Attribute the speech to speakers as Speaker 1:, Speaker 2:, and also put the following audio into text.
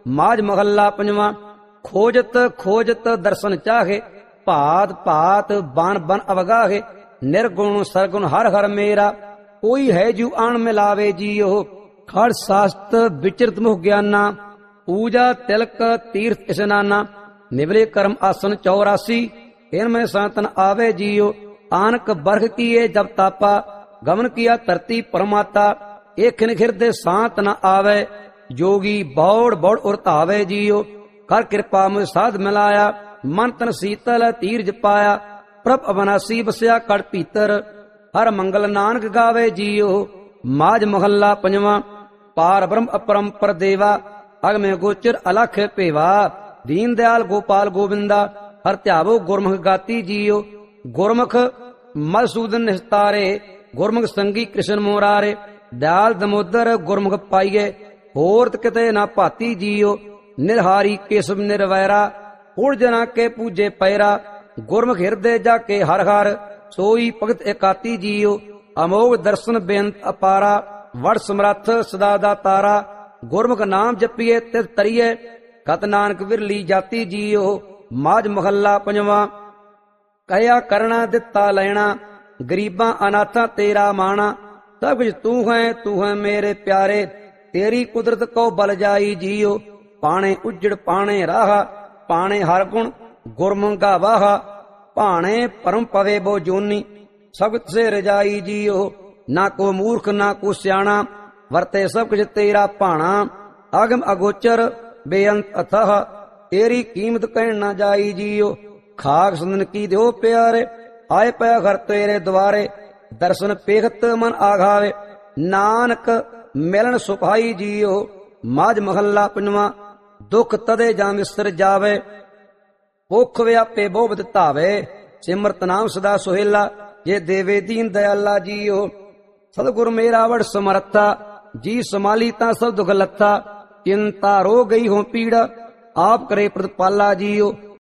Speaker 1: ਮਾਝ ਮਹੱਲਾ ਪੰਜਵਾਂ। ਖੋਜਤ ਖੋਜਤ ਦਰਸ਼ਨ ਚਾਹੇ, ਭਾਤ ਭਾਤ ਬਨ ਬਨ ਅਵਗਾਹੇ। ਨਿਰਗੁਣ ਸਰਗੁਣ ਹਰ ਹਰ ਮੇਰਾ, ਕੋਈ ਹੈ ਜੂ ਆਣ ਮਿਲਾਵੇ ਜੀਓ। ਖੜ ਸਾਸਤ ਵਿਚਰਤ ਮੁਖ ਗਿਆਨਾ, ਪੂਜਾ ਤਿਲਕ ਤੀਰਥ ਇਸ਼ਨਾਨਾ। ਨਿਵਲੇ ਕਰਮ ਆਸਨ 84, ਇਨਮੇ ਸੰਤਨ ਆਵੇ ਜੀਓ। ਆਨਕ ਬਰਖ ਕੀਏ ਜਬ ਤਾਪਾ, ਗਮਨ ਕੀਆ ਧਰਤੀ ਪਰਮਾਤਾ। ਇਹ ਖਿਨ ਖਿਰਦੇ ਸਾਤ ਨ ਆਵੇ, ਜੋਗੀ ਬੌੜ ਬੌੜ ਉਰ ਧਾਵੇ ਜੀਓ। ਕਰ ਕਿਰਪਾ ਮੁਝ ਸਾਧ ਮਿਲਾਇਆ, ਮਨ ਤਨ ਸੀਤਲ ਧੀਰਜ ਪਾਇਆ। ਪ੍ਰਭ ਅਬਨਾਸੀ ਬਸਿਆ ਕੜ ਭੀਤਰ, ਹਰ ਮੰਗਲ ਨਾਨਕ ਗਾਵੇ ਜੀਓ। ਮਾਝ ਮਹੱਲਾ ਪੰਜਵਾਂ। ਪਾਰ ਬ੍ਰਹਮ ਅਪਰੰਪਰ ਦੇਵਾ, ਅਗਮੇ ਗੋਚਰ ਅਲਖ ਭੇਵਾ। ਦੀਨ ਦਿਆਲ ਗੋਪਾਲ ਗੋਬਿੰਦਾ, ਹਰ ਧਿਆਵੋ ਗੁਰਮੁਖ ਗਾਤੀ ਜੀਓ। ਗੁਰਮੁਖ ਮਧੂਸੂਦਨ ਨਿਸਤਾਰੇ, ਗੁਰਮੁਖ ਸੰਗੀ ਕ੍ਰਿਸ਼ਨ ਮੁਰਾਰੇ। ਦਿਆਲ ਦਮੋਦਰ ਗੁਰਮੁਖ ਪਾਈਏ, ਹੋਰਤ ਕਿਤੇ ਨਾ ਭਾਤੀ ਜੀਓ। ਨਿਰਹਾਰੀ ਕੇਸਵ ਨਿਰਵੈਰਾ, ਉੜ ਜਨਾ ਕੇ ਪੂਜੇ ਪੈਰਾ। ਗੁਰਮੁਖ ਹਿਰਦੇ ਜਾ ਕੇ ਹਰ ਹਰ, ਸੋਈ ਭਗਤ ਇਕਾਤੀ ਜੀਓ। ਅਮੋਘ ਦਰਸ਼ਨ ਬੇਅੰਤ ਅਪਾਰਾ, ਵੜ ਸਮਰੱਥ ਸਦਾ ਦਾ ਤਾਰਾ। ਗੁਰਮੁਖ ਨਾਮ ਜਪੀਏ ਤਿਸ ਤਰੀਏ, ਕਤ ਨਾਨਕ ਵਿਰਲੀ ਜਾਤੀ ਜੀਓ। ਮਾਝ ਮਹੱਲਾ ਪੰਜਵਾਂ। ਕਹਿਆ ਕਰਨਾ ਦਿੱਤਾ ਲੈਣਾ, ਗਰੀਬਾਂ ਅਨਾਥਾਂ ਤੇਰਾ ਮਾਣਾ। ਸਭ ਕੁਝ ਤੂੰ ਹੈ ਮੇਰੇ ਪਿਆਰੇ, ਤੇਰੀ ਕੁਦਰਤ ਕੋ ਬਲ ਜਾਈ ਜੀਓ। ਪਾਣੇ ਉਜੜ ਪਾਣੇ ਰਾਹ, ਪਾਣੇ ਹਰ ਗੁਣ ਗੁਰਮੁਖ ਗਾਵਾਹ। ਭਾਣੇ ਪਰਮ ਪਵੇ ਬੋ ਜੋਨੀ, ਸਬਤ ਸੇ ਰਜਾਈ ਜੀਓ। ਨਾ ਕੋ ਮੂਰਖ ਨਾ ਕੋ ਸਿਆਣਾ, ਵਰਤੇ ਸਭ ਕੁਝ ਤੇਰਾ ਭਾਣਾ। ਅਗਮ ਅਗੋਚਰ ਬੇਅੰਤ ਅਥਾਹ, ਤੇਰੀ ਕੀਮਤ ਕਹਿਣ ਨਾ ਜਾਈ ਜੀਓ। ਖਾਕ ਸੁਨਨ ਕੀ ਦਿਓ ਪਿਆਰੇ, ਆਏ ਪਿਆ ਘਰ ਤੇਰੇ ਦੁਆਰੇ। ਦਰਸ਼ਨ ਪੇਖਤ ਮਨ ਆਘਾਵੇ, ਨਾਨਕ ਮਿਲਣ ਸੁਭਾਈ ਜੀਓ। ਮਾਝ ਮਹੱਲਾ ਪੰਜਵਾਂ। ਦੁਖ ਤਦੇ ਜਾਂ ਵਿਸਰ ਜਾਵੇ, ਭੁੱਖ ਵਿਆਪੇ ਬੋਬਦ ਧਾਵੇ। ਸਿਮਰਤ ਨਾਮ ਸਦਾ ਸੁਹੇਲਾ, ਜੇ ਦੇਵੇ ਦੀਨ ਦਇਆਲਾ ਜੀਓ। ਸਤਿਗੁਰ ਮੇਰਾ ਵਡ ਸਮਰੱਥਾ, ਜੀ ਸੰਭਾਲੀ ਤਾਂ ਸਭ ਦੁਖ ਲੱਥਾ। ਚਿੰਤਾ ਰੋ ਗਈ ਹੋ ਪੀੜਾ, ਆਪ ਕਰੇ ਪ੍ਰਤਪਾਲਾ ਜੀਓ।